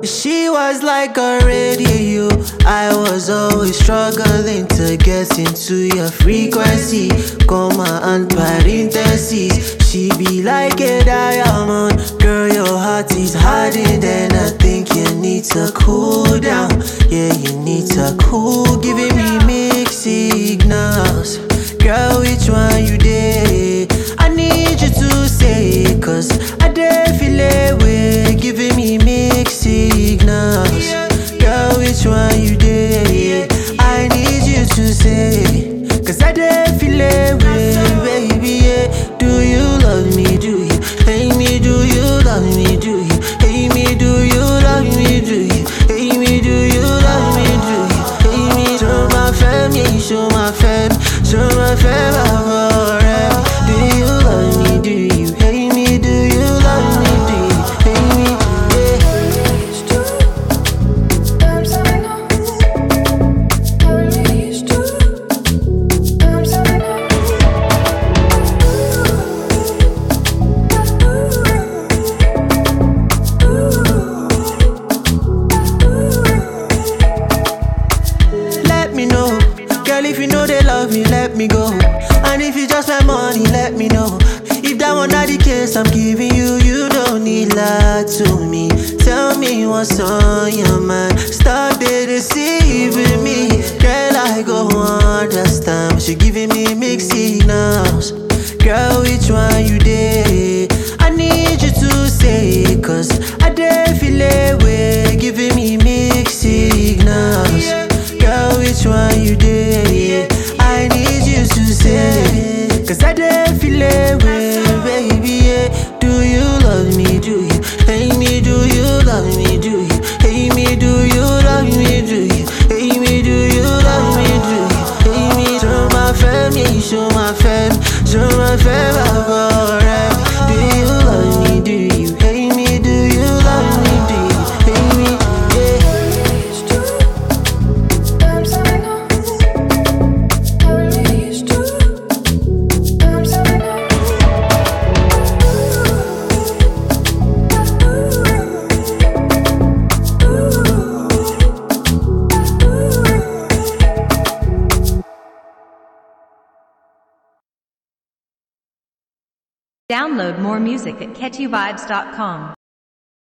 She was like a radio. I was always struggling to get into your frequency, comma and parentheses. She be like a diamond. Girl, your heart is hardened and I think you need to cool down. Yeah, you need to cool. Giving me mixed signals. Girl, which one you did? I need you to say, cause I did feel it way. Giving me mixed signals. Girl, which one you did? I need you to say, cause I did feel it way, baby, yeah. Do you love me, do you? Hey me, do you love me, do you? Hey me, do you love me, do you? Hey me, do you love me, do you? Hey me, show my fam, yeah, show my fam. Show my fam, I'm do you love me, do you? Hey me, do you love me, do you? Hey me, let me know. Girl, if you know they love me, let me go. And if you just like money, let me know. If that one not the case I'm giving you, you don't need lie to me. Tell me what's on your mind. Stop there deceiving me. Girl, I go understand, but you're giving me mixed signals. Girl, which one you did? I need you to say, cause I did feel it way. Giving me mixed signals. Girl, which one you did? I need you to say, cause I did feel it way, baby, yeah. Do you love me, do you? Hey me, do you love me, do you? Hey me, do you love me, do you? Hey me, do you love me, do you? Hey me, show my fam, yeah, show my fam. Show my fam, I'm alright. Do you love me, do you? Hey me, do you love me, do you? Hey me, yeah. Download more music at catchyvibes.com.